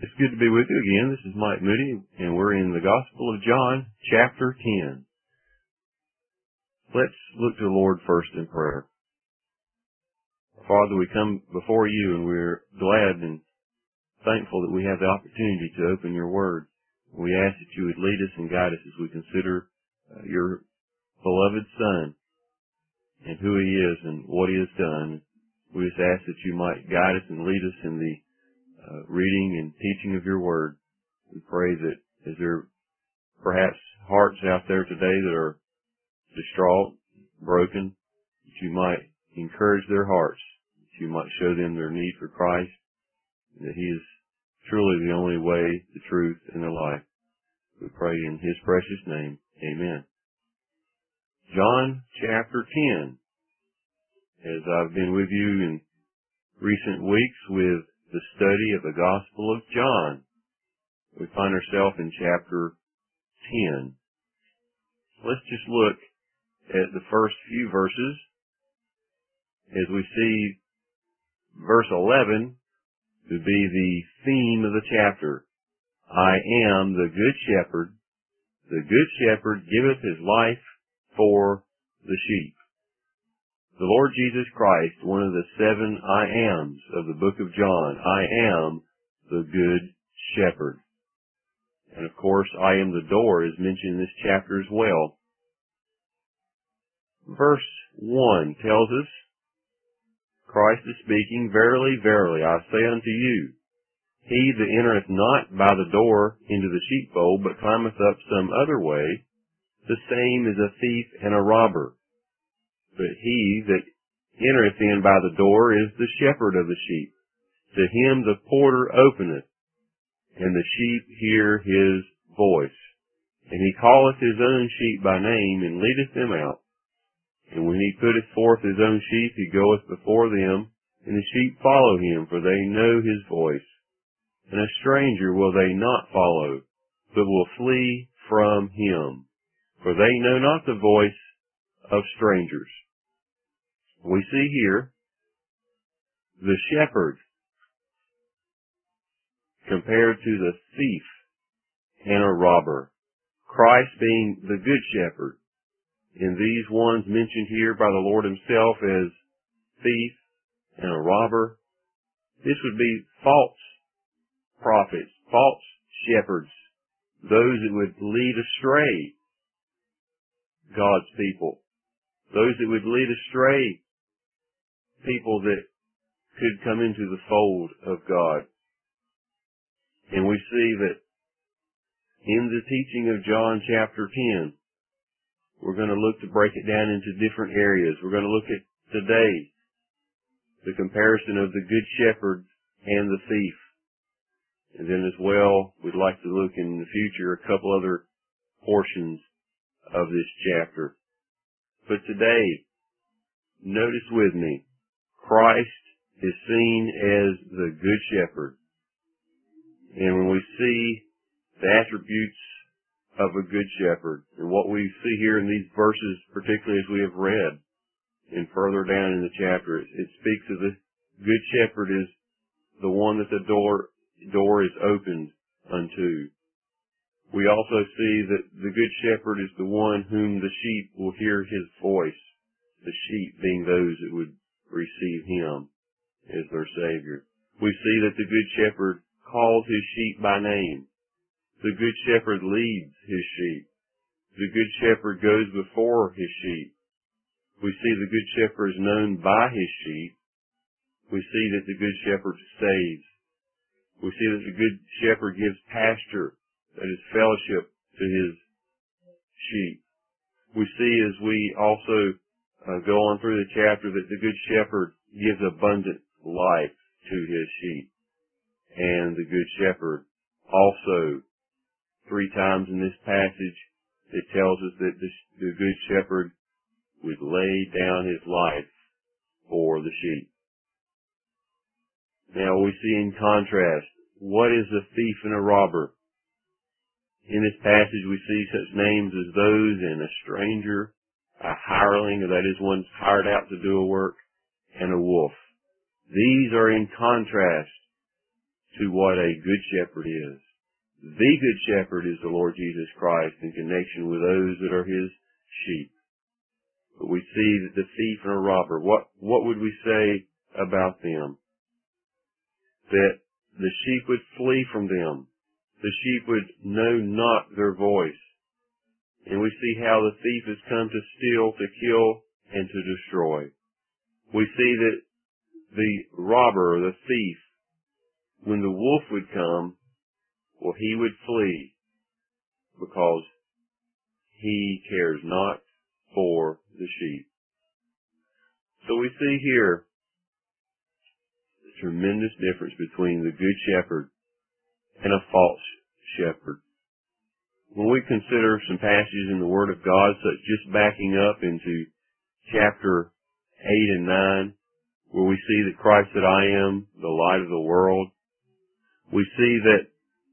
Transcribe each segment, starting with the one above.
It's good to be with you again. This is Mike Moody, and we're in the Gospel of John, chapter 10. Let's look to the Lord first in prayer. Father, we come before you, and we're glad and thankful that we have the opportunity to open your word. We ask that you would lead us and guide us as we consider your beloved Son and who he is and what he has done. We just ask that you might guide us and lead us in the reading and teaching of your word. We pray that as there perhaps hearts out there today that are distraught, broken, that you might encourage their hearts, that you might show them their need for Christ, and that he is truly the only way, the truth, and the life. We pray in his precious name. Amen. John chapter 10. As I've been with you in recent weeks with the study of the Gospel of John, we find ourselves in chapter 10. Let's just look at the first few verses as we see verse 11 to be the theme of the chapter. I am the good shepherd. The good shepherd giveth his life for the sheep. The Lord Jesus Christ, one of the 7 I ams of the book of John. I am the good shepherd. And of course, I am the door is mentioned in this chapter as well. Verse 1 tells us, Christ is speaking, Verily, verily, I say unto you, he that entereth not by the door into the sheepfold, but climbeth up some other way, the same is a thief and a robber. But he that entereth in by the door is the shepherd of the sheep. To him the porter openeth, and the sheep hear his voice. And he calleth his own sheep by name, and leadeth them out. And when he putteth forth his own sheep, he goeth before them, and the sheep follow him, for they know his voice. And a stranger will they not follow, but will flee from him, for they know not the voice of strangers. We see here the shepherd compared to the thief and a robber. Christ being the good shepherd. And these ones mentioned here by the Lord himself as thief and a robber, this would be false prophets, false shepherds, those that would lead astray God's people, those that would lead astray people that could come into the fold of God. And we see that in the teaching of John chapter 10, we're going to look to break it down into different areas. We're going to look at today the comparison of the good shepherd and the thief. And then as well, we'd like to look in the future a couple other portions of this chapter. But today, notice with me, Christ is seen as the good shepherd. And when we see the attributes of a good shepherd, and what we see here in these verses, particularly as we have read, and further down in the chapter, it speaks of the good shepherd is the one that the door is opened unto. We also see that the good shepherd is the one whom the sheep will hear his voice, the sheep being those that would receive him as their Savior. We see that the good shepherd calls his sheep by name. The good shepherd leads his sheep. The good shepherd goes before his sheep. We see the good shepherd is known by his sheep. We see that the good shepherd saves. We see that the good shepherd gives pasture, that is fellowship to his sheep. We see as we also go on through the chapter that the good shepherd gives abundant life to his sheep. And the good shepherd also, 3 times in this passage, it tells us that the good shepherd would lay down his life for the sheep. Now we see in contrast, what is a thief and a robber? In this passage we see such names as those and a stranger, a hireling, that is one hired out to do a work, and a wolf. These are in contrast to what a good shepherd is. The good shepherd is the Lord Jesus Christ in connection with those that are his sheep. But we see that the thief and a robber, what would we say about them? That the sheep would flee from them. The sheep would know not their voice. And we see how the thief has come to steal, to kill, and to destroy. We see that the robber or the thief, when the wolf would come, well, he would flee because he cares not for the sheep. So we see here the tremendous difference between the good shepherd and a false shepherd. When we consider some passages in the Word of God, such just backing up into chapter 8 and 9, where we see that Christ said, I am the light of the world, we see that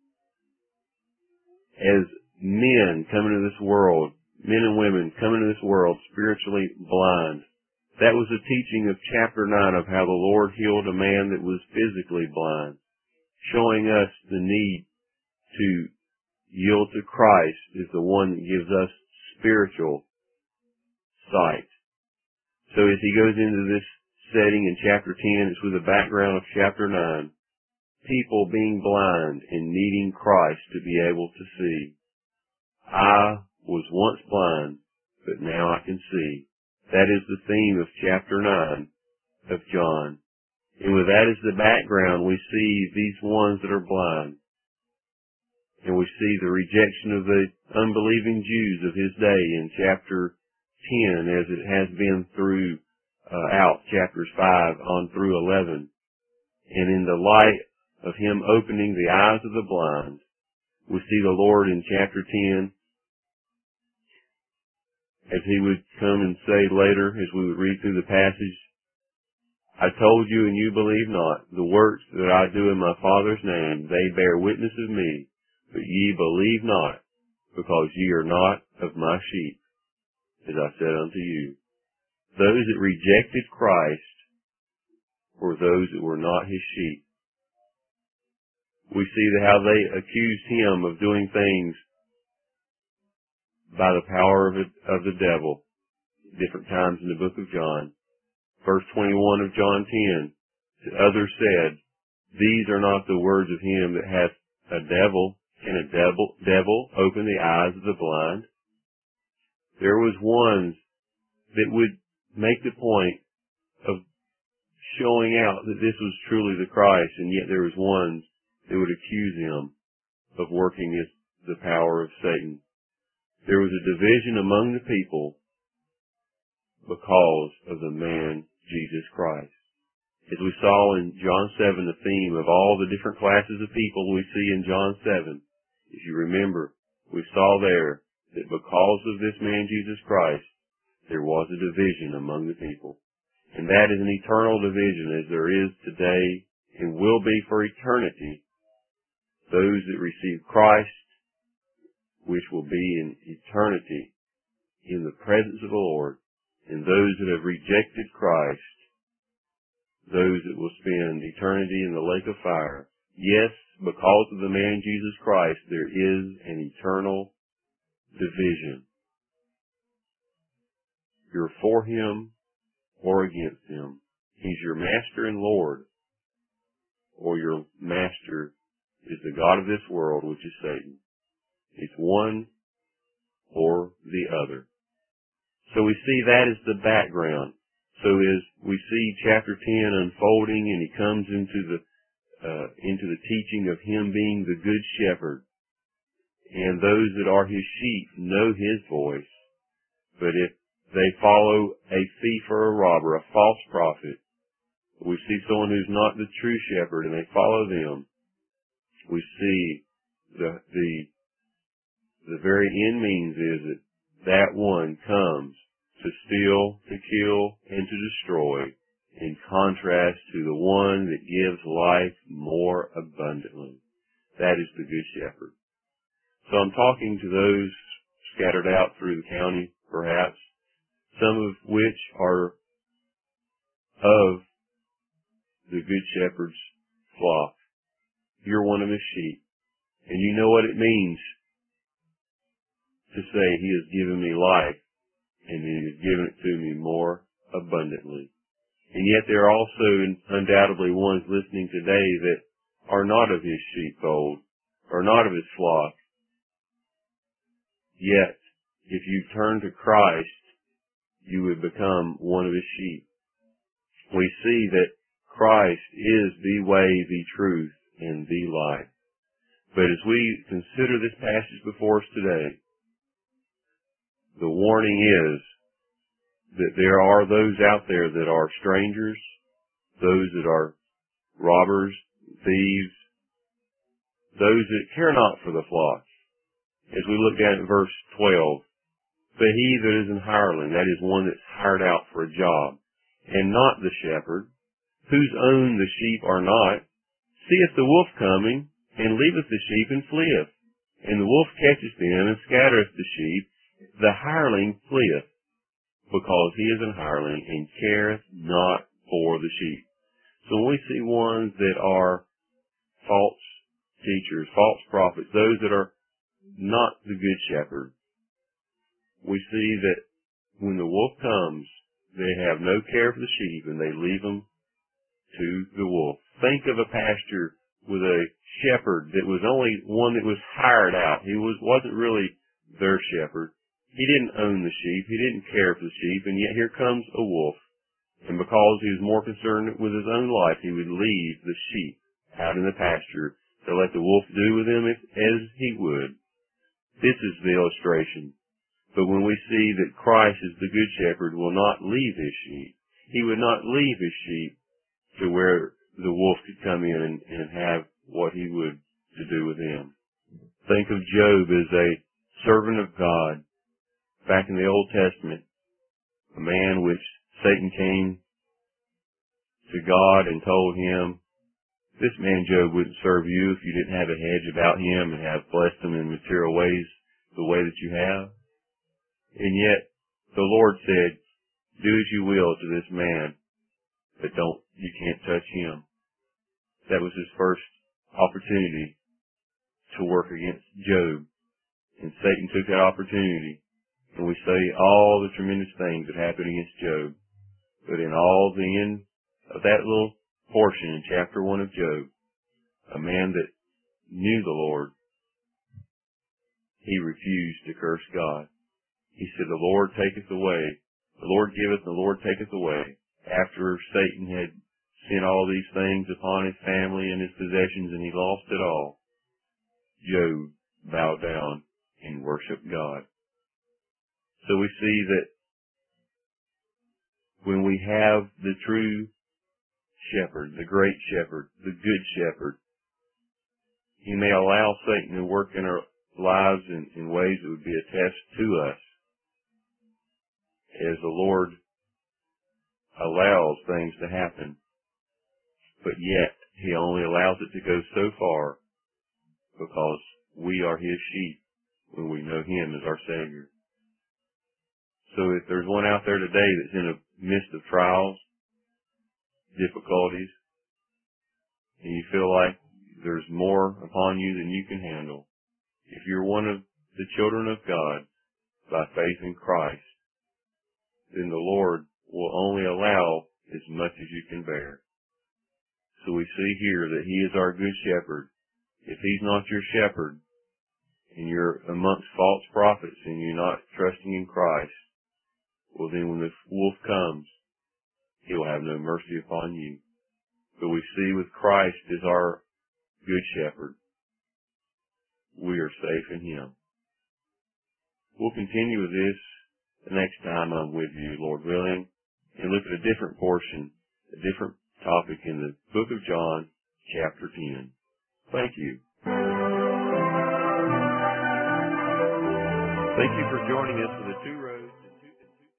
as men come into this world, men and women come into this world spiritually blind, that was the teaching of chapter 9 of how the Lord healed a man that was physically blind, showing us the need to yield to Christ is the one that gives us spiritual sight. So as he goes into this setting in chapter 10, it's with the background of chapter 9, people being blind and needing Christ to be able to see. I was once blind, but now I can see. That is the theme of chapter 9 of John. And with that as the background, we see these ones that are blind. And we see the rejection of the unbelieving Jews of his day in chapter 10 as it has been throughout chapters 5 on through 11. And in the light of him opening the eyes of the blind, we see the Lord in chapter 10 as he would come and say later as we would read through the passage, I told you and you believe not. The works that I do in my Father's name, they bear witness of me. But ye believe not, because ye are not of my sheep, as I said unto you. Those that rejected Christ were those that were not his sheep. We see how they accused him of doing things by the power of the devil, different times in the book of John. Verse 21 of John 10, others said, these are not the words of him that hath a devil. Can a devil open the eyes of the blind? There was ones that would make the point of showing out that this was truly the Christ, and yet there was ones that would accuse him of working the power of Satan. There was a division among the people because of the man Jesus Christ. As we saw in John 7, the theme of all the different classes of people we see in John 7, if you remember, we saw there that because of this man Jesus Christ, there was a division among the people. And that is an eternal division as there is today and will be for eternity. Those that receive Christ, which will be in eternity in the presence of the Lord, and those that have rejected Christ, those that will spend eternity in the lake of fire. Yes, because of the man Jesus Christ, there is an eternal division. You're for him or against him. He's your master and Lord, or your master is the god of this world, which is Satan. It's one or the other. So we see that as the background. So as we see chapter 10 unfolding and he comes into the teaching of him being the good shepherd, and those that are his sheep know his voice, but if they follow a thief or a robber, a false prophet, we see someone who's not the true shepherd and they follow them, we see the very end means is that one comes to steal, to kill, and to destroy, in contrast to the one that gives life more abundantly. That is the good shepherd. So I'm talking to those scattered out through the county, perhaps, some of which are of the good shepherd's flock. you're one of his sheep, and you know what it means to say he has given me life, and he has given it to me more abundantly. And yet there are also undoubtedly ones listening today that are not of his sheepfold, or not of his flock. Yet, if you turn to Christ, you would become one of his sheep. We see that Christ is the way, the truth, and the life. But as we consider this passage before us today, the warning is that there are those out there that are strangers, those that are robbers, thieves, those that care not for the flock. As we look down at verse 12, but he that is an hireling, that is one that's hired out for a job, and not the shepherd, whose own the sheep are not, seeth the wolf coming, and leaveth the sheep, and fleeth. And the wolf catcheth them, and scattereth the sheep. The hireling fleeth, because he is an hireling, and careth not for the sheep. So when we see ones that are false teachers, false prophets, those that are not the good shepherd, we see that when the wolf comes, they have no care for the sheep, and they leave them to the wolf. Think of a pasture with a shepherd that was only one that was hired out. He wasn't really their shepherd. He didn't own the sheep. He didn't care for the sheep, and yet here comes a wolf. And because he was more concerned with his own life, he would leave the sheep out in the pasture to let the wolf do with them as he would. This is the illustration. But when we see that Christ is the good shepherd, will not leave his sheep. He would not leave his sheep to where the wolf could come in and have what he would to do with him. Think of Job as a servant of God. Back in the Old Testament, a man which Satan came to God and told him, this man Job wouldn't serve you if you didn't have a hedge about him and have blessed him in material ways the way that you have. And yet, the Lord said, do as you will to this man, but you can't touch him. That was his first opportunity to work against Job. And Satan took that opportunity. And we see all the tremendous things that happened against Job. But in all the end of that little portion in chapter 1 of Job, a man that knew the Lord, he refused to curse God. He said, the Lord taketh away, the Lord giveth, the Lord taketh away. After Satan had sent all these things upon his family and his possessions, and he lost it all, Job bowed down and worshiped God. So we see that when we have the true shepherd, the great shepherd, the good shepherd, he may allow Satan to work in our lives in ways that would be a test to us, as the Lord allows things to happen. But yet, he only allows it to go so far because we are his sheep when we know him as our Savior. So if there's one out there today that's in the midst of trials, difficulties, and you feel like there's more upon you than you can handle, if you're one of the children of God by faith in Christ, then the Lord will only allow as much as you can bear. So we see here that he is our good shepherd. If he's not your shepherd, and you're amongst false prophets and you're not trusting in Christ, well then when the wolf comes, he will have no mercy upon you. But we see with Christ as our good shepherd, we are safe in him. We'll continue with this the next time I'm with you, Lord willing, and look at a different portion, a different topic in the book of John, chapter 10. Thank you. Thank you for joining us for the two